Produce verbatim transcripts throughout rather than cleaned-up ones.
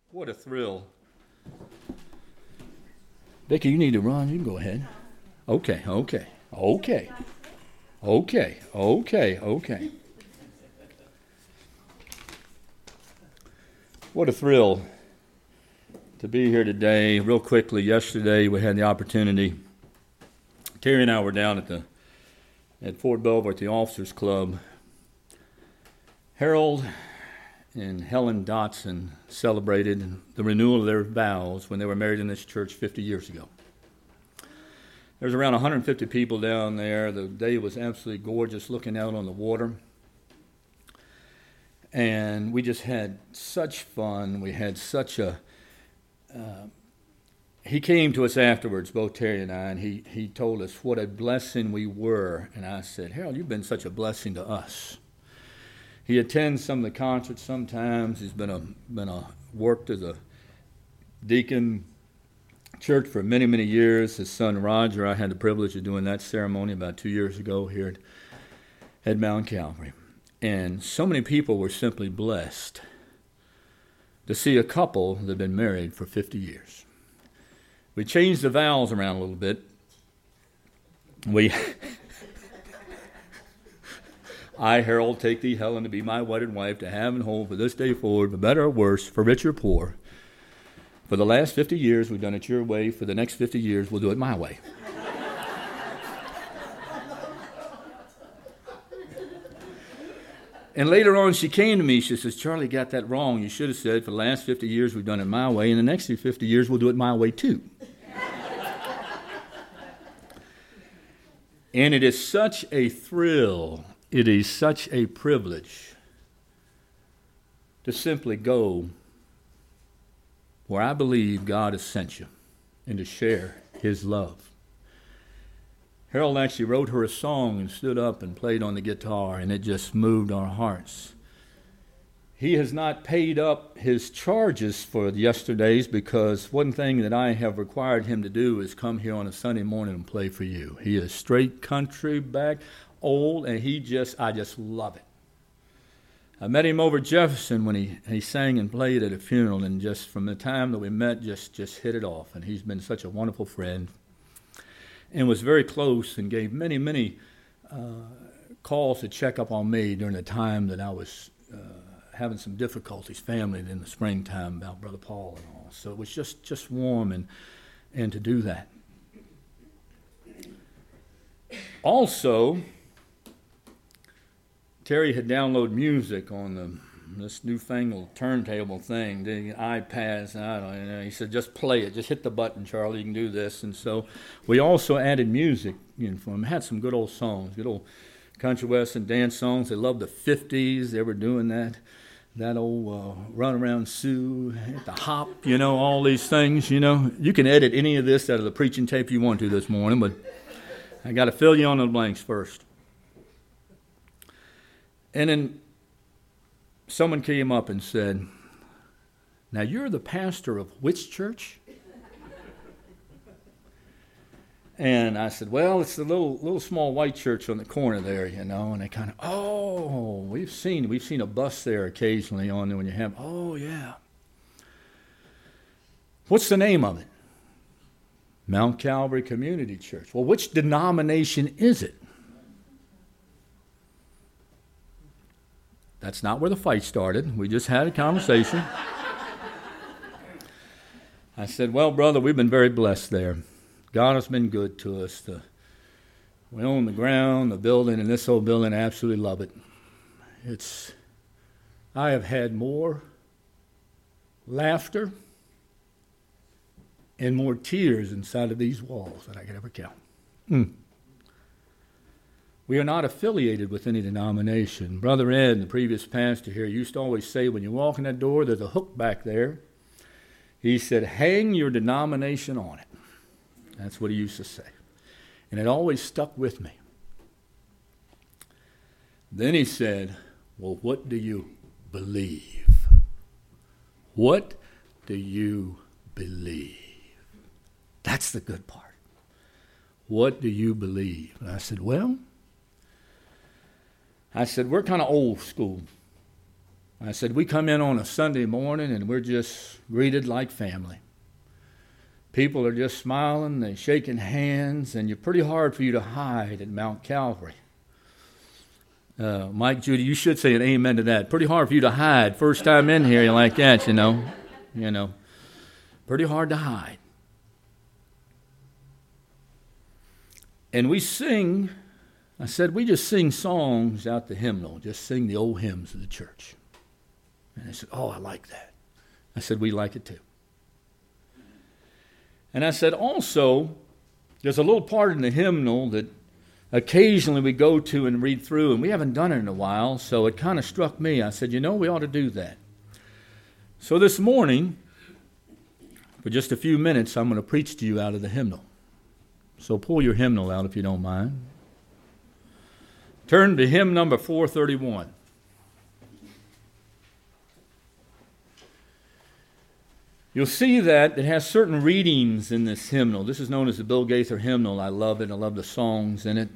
What a thrill. Vicki, you need to run. You can go ahead. Okay, okay, okay, okay, okay, okay. What a thrill to be here today. Real quickly, yesterday we had the opportunity. Terry and I were down at the at Fort Belvoir at the Officers Club. Harold and Helen Dotson celebrated the renewal of their vows when they were married in this church fifty years ago. There was around one hundred fifty people down there. The day was absolutely gorgeous, looking out on the water. And we just had such fun. We had such a... Uh, he came to us afterwards, both Terry and I, and he, he told us what a blessing we were. And I said, Harold, you've been such a blessing to us. He attends some of the concerts sometimes. He's been a been a worked as a deacon church for many, many years. His son Roger, I had the privilege of doing that ceremony about two years ago here at, at Mount Calvary. And so many people were simply blessed to see a couple that had been married for fifty years. We changed the vows around a little bit. We... I, Harold, take thee, Helen, to be my wedded wife, to have and hold for this day forward, for better or worse, for rich or poor. For the last fifty years, we've done it your way. For the next fifty years, we'll do it my way. And later on, she came to me. She says, Charlie got that wrong. You should have said, for the last fifty years, we've done it my way. And the next fifty years, we'll do it my way, too. And it is such a thrill. It is such a privilege to simply go where I believe God has sent you and to share his love. Harold actually wrote her a song and stood up and played on the guitar, and it just moved our hearts. He has not paid up his charges for yesterday's, because one thing that I have required him to do is come here on a Sunday morning and play for you. He is straight country back, old, and he just, I just love it. I met him over Jefferson when he, he sang and played at a funeral, and just from the time that we met, just, just hit it off. And he's been such a wonderful friend and was very close and gave many, many uh, calls to check up on me during the time that I was uh, having some difficulties, family in the springtime about Brother Paul and all. So it was just, just warm and, and to do that. Also, Terry had downloaded music on the this newfangled turntable thing, the iPads. I don't know. He said, "Just play it. Just hit the button, Charlie. You can do this." And so we also added music, you know, for him. Had some good old songs, good old country western dance songs. They loved the fifties. They were doing that, that old uh, Run Around Sue, hit the hop, you know, all these things. You know, you can edit any of this out of the preaching tape you want to this morning, but I got to fill you on the blanks first. And then someone came up and said, "Now you're the pastor of which church?" And I said, "Well, it's the little little small white church on the corner there, you know." And they kind of, "Oh, we've seen we've seen a bus there occasionally on there when you have." "Oh, yeah." "What's the name of it?" "Mount Calvary Community Church." "Well, which denomination is it?" That's not where the fight started. We just had a conversation. I said, "Well, brother, we've been very blessed there. God has been good to us. The, we own the ground, the building, and this old building, I absolutely love it. It's, I have had more laughter and more tears inside of these walls than I could ever count." Mm. We are not affiliated with any denomination. Brother Ed, the previous pastor here, used to always say, when you walk in that door, there's a hook back there. He said, "Hang your denomination on it." That's what he used to say. And it always stuck with me. Then he said, "Well, what do you believe? What do you believe?" That's the good part. What do you believe? And I said, well, I said, we're kind of old school. I said, we come in on a Sunday morning and we're just greeted like family. People are just smiling, they're shaking hands, and you're pretty hard for you to hide at Mount Calvary. Uh, Mike, Judy, you should say an amen to that. Pretty hard for you to hide. First time in here, you're like that, you know. You know, pretty hard to hide. And we sing, I said, we just sing songs out the hymnal, just sing the old hymns of the church. And they said, oh, I like that. I said, we like it too. And I said, also, there's a little part in the hymnal that occasionally we go to and read through, and we haven't done it in a while, so it kind of struck me. I said, you know, we ought to do that. So this morning, for just a few minutes, I'm going to preach to you out of the hymnal. So pull your hymnal out if you don't mind. Turn to hymn number four thirty-one. You'll see that it has certain readings in this hymnal. This is known as the Bill Gaither hymnal. I love it. I love the songs in it.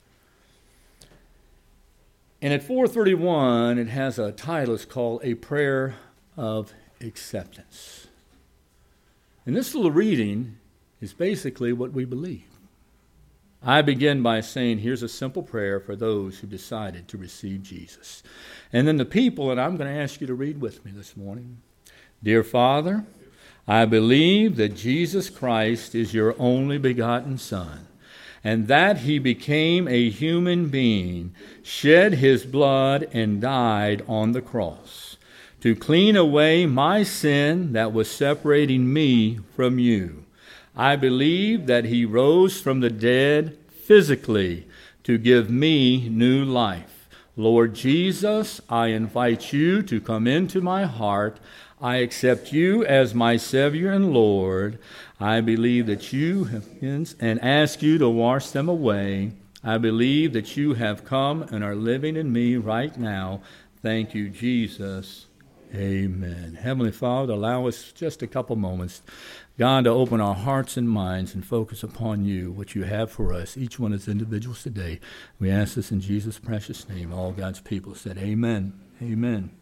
And at four thirty-one, it has a title. It's called A Prayer of Acceptance. And this little reading is basically what we believe. I begin by saying, here's a simple prayer for those who decided to receive Jesus. And then the people, and I'm going to ask you to read with me this morning. Dear Father, I believe that Jesus Christ is your only begotten Son, and that he became a human being, shed his blood, and died on the cross to clean away my sin that was separating me from you. I believe that he rose from the dead physically to give me new life. Lord Jesus, I invite you to come into my heart. I accept you as my Savior and Lord. I believe that you have sins and ask you to wash them away. I believe that you have come and are living in me right now. Thank you, Jesus. Amen. Heavenly Father, allow us just a couple moments, God, to open our hearts and minds and focus upon you, what you have for us, each one as individuals today. We ask this in Jesus' precious name. All God's people said, amen. Amen.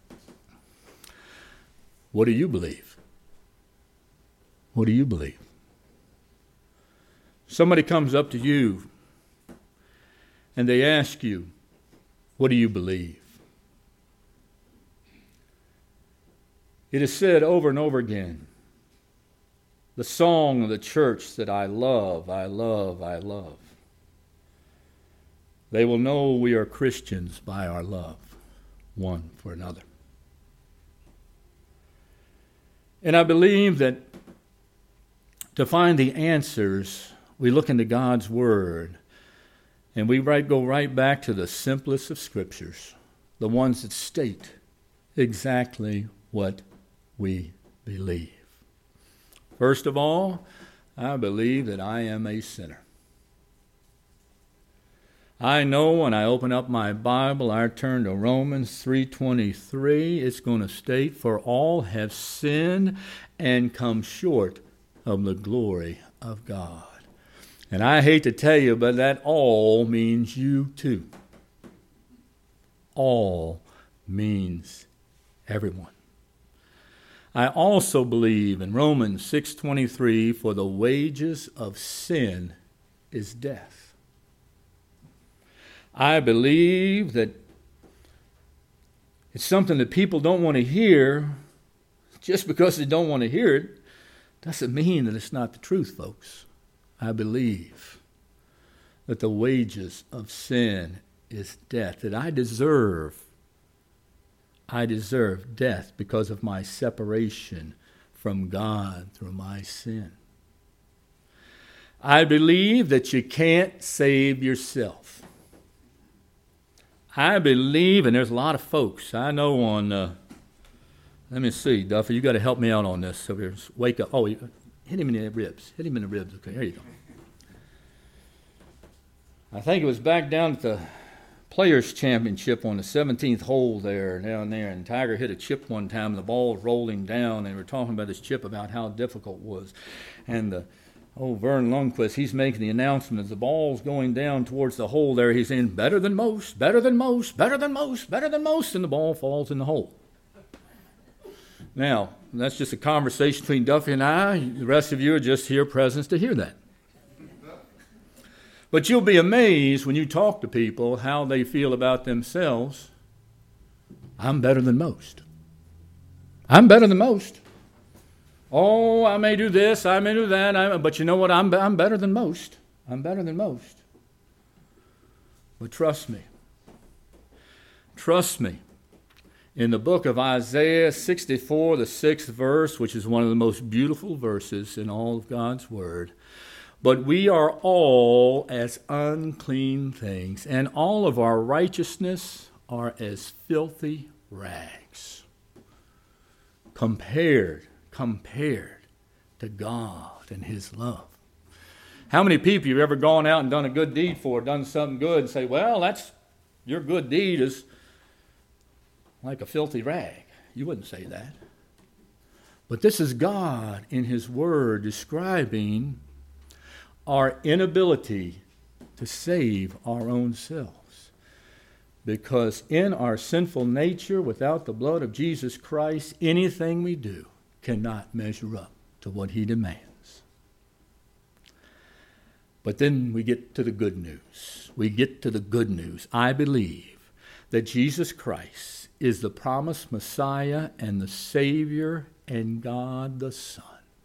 What do you believe? What do you believe? Somebody comes up to you and they ask you, what do you believe? It is said over and over again, the song of the church that I love, I love, I love. They will know we are Christians by our love, one for another. And I believe that to find the answers, we look into God's Word, and we right, go right back to the simplest of Scriptures, the ones that state exactly what we believe. First of all, I believe that I am a sinner. I know when I open up my Bible, I turn to Romans three twenty-three, it's going to state, for all have sinned and come short of the glory of God. And I hate to tell you, but that all means you too. All means everyone. I also believe in Romans six twenty-three, for the wages of sin is death. I believe that it's something that people don't want to hear. Just because they don't want to hear it doesn't mean that it's not the truth, folks. I believe that the wages of sin is death, that I deserve, I deserve death because of my separation from God through my sin. I believe that you can't save yourself. I believe, and there's a lot of folks I know on, uh, let me see, Duffy, you got to help me out on this. So here's, wake up. Oh, hit him in the ribs. Hit him in the ribs. Okay, there you go. I think it was back down at the Players' Championship on the seventeenth hole there, down there, and Tiger hit a chip one time, and the ball was rolling down, and we were talking about this chip, about how difficult it was. And the Oh, Vern Lundquist, he's making the announcement as the ball's going down towards the hole there. He's saying, better than most, better than most, better than most, better than most, and the ball falls in the hole. Now, that's just a conversation between Duffy and I. The rest of you are just here present to hear that. But you'll be amazed when you talk to people how they feel about themselves. I'm better than most. I'm better than most. Oh, I may do this, I may do that, I, but you know what? I'm, I'm better than most. I'm better than most. But trust me. Trust me. In the book of Isaiah sixty-four, the sixth verse, which is one of the most beautiful verses in all of God's Word, but we are all as unclean things, and all of our righteousness are as filthy rags. Compared compared to God and His love. How many people you've ever gone out and done a good deed for, done something good, and say, well, that's your good deed is like a filthy rag. You wouldn't say that. But this is God in His Word describing our inability to save our own selves. Because in our sinful nature, without the blood of Jesus Christ, anything we do cannot measure up to what He demands. But then we get to the good news. We get to the good news. I believe that Jesus Christ is the promised Messiah and the Savior and God the Son.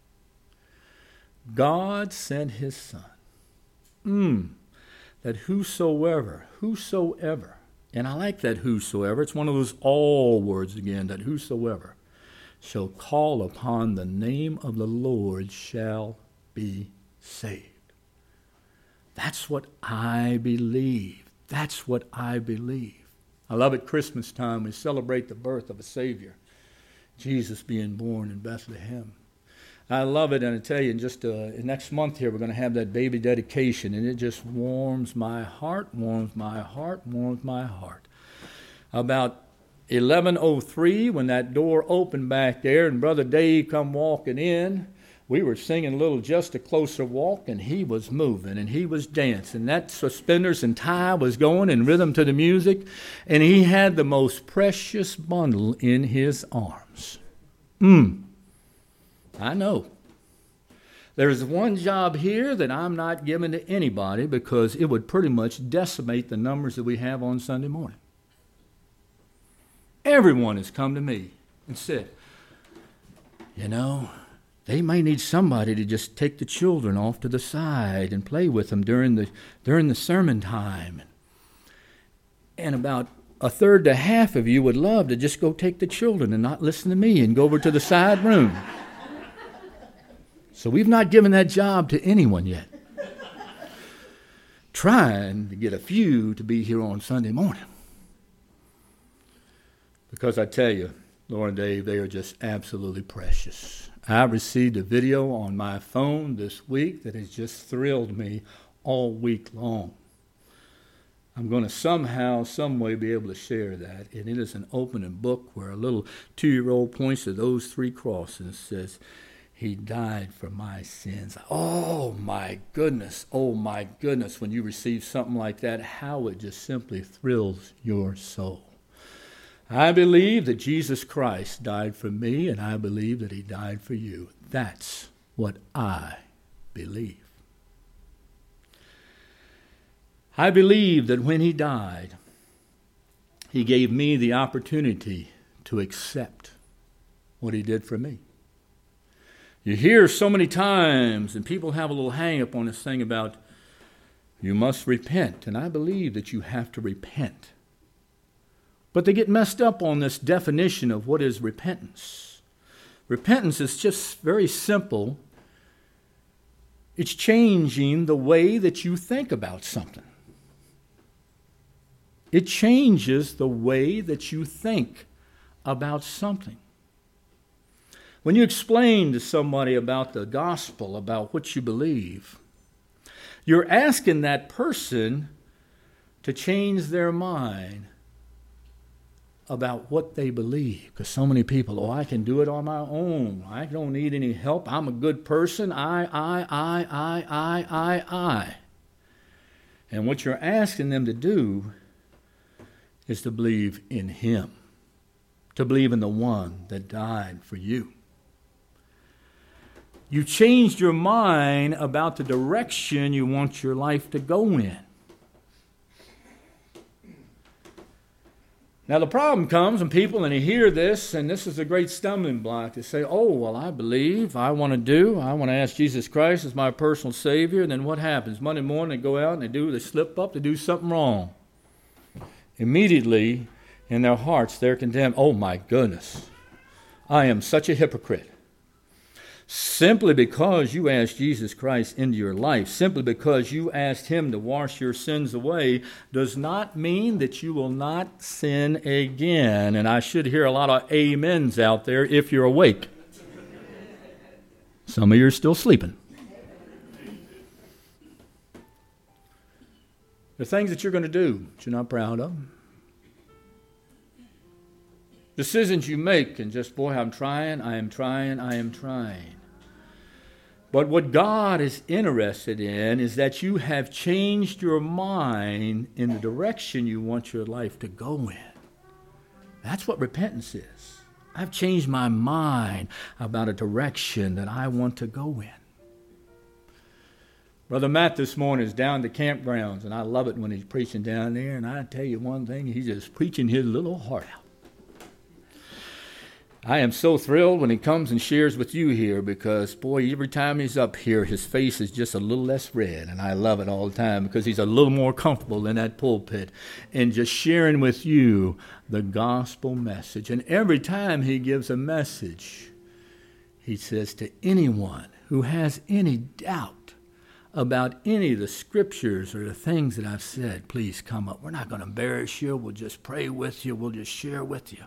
God sent His Son. Mm, that whosoever, whosoever, and I like that whosoever, it's one of those all words again, that whosoever shall call upon the name of the Lord shall be saved. That's what I believe. That's what I believe. I love at Christmas time we celebrate the birth of a Savior, Jesus being born in Bethlehem. I love it, and I tell you, in just uh, next month here, we're going to have that baby dedication, and it just warms my heart, warms my heart, warms my heart. About eleven oh three, when that door opened back there and Brother Dave come walking in, we were singing a little Just a Closer Walk, and he was moving and he was dancing. That suspenders and tie was going in rhythm to the music, and he had the most precious bundle in his arms. Mm. I know. There's one job here that I'm not giving to anybody because it would pretty much decimate the numbers that we have on Sunday morning. Everyone has come to me and said, you know, they may need somebody to just take the children off to the side and play with them during the during the sermon time. And about a third to half of you would love to just go take the children and not listen to me and go over to the side room. So we've not given that job to anyone yet. Trying to get a few to be here on Sunday morning. Because I tell you, Laura and Dave, they are just absolutely precious. I received a video on my phone this week that has just thrilled me all week long. I'm going to somehow, some way be able to share that. And it is an opening book where a little two-year-old points to those three crosses and says, He died for my sins. Oh, my goodness. Oh, my goodness. When you receive something like that, how it just simply thrills your soul. I believe that Jesus Christ died for me, and I believe that He died for you. That's what I believe. I believe that when He died, He gave me the opportunity to accept what He did for me. You hear so many times, and people have a little hang-up on this thing about you must repent, and I believe that you have to repent. But they get messed up on this definition of what is repentance. Repentance is just very simple. It's changing the way that you think about something. It changes the way that you think about something. When you explain to somebody about the gospel, about what you believe, you're asking that person to change their mind about what they believe. Because so many people, oh, I can do it on my own. I don't need any help. I'm a good person. I, I, I, I, I, I, I. And what you're asking them to do is to believe in Him, to believe in the one that died for you. You changed your mind about the direction you want your life to go in. Now the problem comes when people, and they hear this, and this is a great stumbling block. They say, oh, well, I believe, I want to do, I want to ask Jesus Christ as my personal Savior. And then what happens? Monday morning they go out and they do, they slip up, they do something wrong. Immediately in their hearts they're condemned. Oh my goodness, I am such a hypocrite. Simply because you asked Jesus Christ into your life, simply because you asked Him to wash your sins away, does not mean that you will not sin again. And I should hear a lot of amens out there if you're awake. Some of you are still sleeping. The things that you're going to do that you're not proud of. Decisions you make and just, boy, I'm trying, I am trying, I am trying. But what God is interested in is that you have changed your mind in the direction you want your life to go in. That's what repentance is. I've changed my mind about a direction that I want to go in. Brother Matt this morning is down at the campgrounds, and I love it when he's preaching down there. And I tell you one thing, he's just preaching his little heart out. I am so thrilled when he comes and shares with you here because, boy, every time he's up here, his face is just a little less red. And I love it all the time because he's a little more comfortable in that pulpit and just sharing with you the gospel message. And every time he gives a message, he says to anyone who has any doubt about any of the scriptures or the things that I've said, please come up. We're not going to embarrass you. We'll just pray with you. We'll just share with you.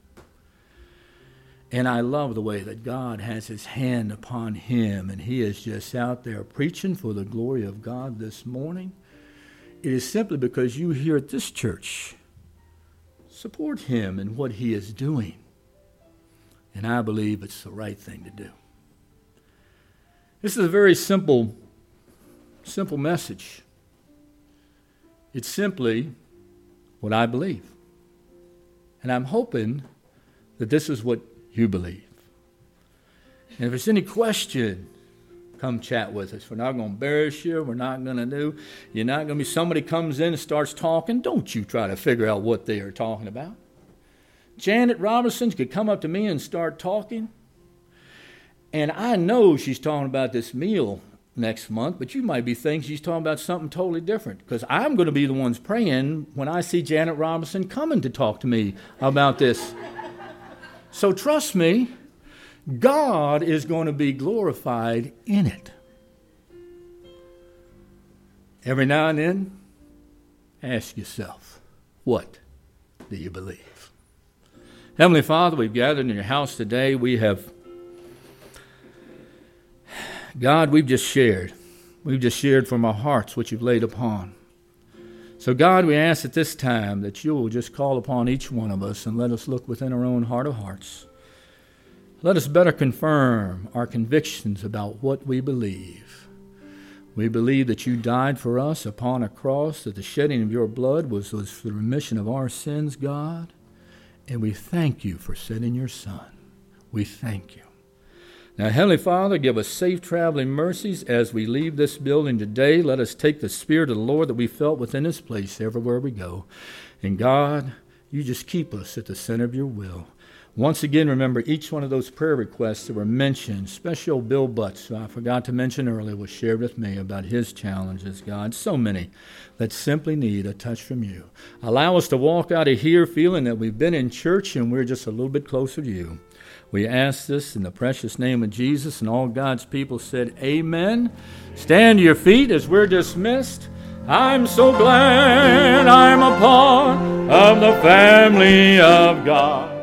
And I love the way that God has His hand upon him, and he is just out there preaching for the glory of God this morning. It is simply because you here at this church support him in what he is doing. And I believe it's the right thing to do. This is a very simple, simple message. It's simply what I believe. And I'm hoping that this is what you believe. And if there's any question, come chat with us. We're not going to embarrass you. We're not going to do. You're not going to be somebody comes in and starts talking. Don't you try to figure out what they are talking about. Janet Robinson could come up to me and start talking. And I know she's talking about this meal next month, but you might be thinking she's talking about something totally different. Because I'm going to be the ones praying when I see Janet Robinson coming to talk to me about this. So trust me, God is going to be glorified in it. Every now and then, ask yourself, what do you believe? Heavenly Father, we've gathered in your house today. We have, God, we've just shared. We've just shared from our hearts what you've laid upon. So God, we ask at this time that you will just call upon each one of us and let us look within our own heart of hearts. Let us better confirm our convictions about what we believe. We believe that you died for us upon a cross, that the shedding of your blood was, was for the remission of our sins, God. And we thank you for sending your Son. We thank you. Now, Heavenly Father, give us safe traveling mercies as we leave this building today. Let us take the Spirit of the Lord that we felt within this place everywhere we go. And God, you just keep us at the center of your will. Once again, remember each one of those prayer requests that were mentioned. Special Bill Butts, who I forgot to mention earlier, was shared with me about his challenges, God. So many that simply need a touch from you. Allow us to walk out of here feeling that we've been in church and we're just a little bit closer to you. We ask this in the precious name of Jesus, and all God's people said, amen. Stand to your feet as we're dismissed. I'm so glad I'm a part of the family of God.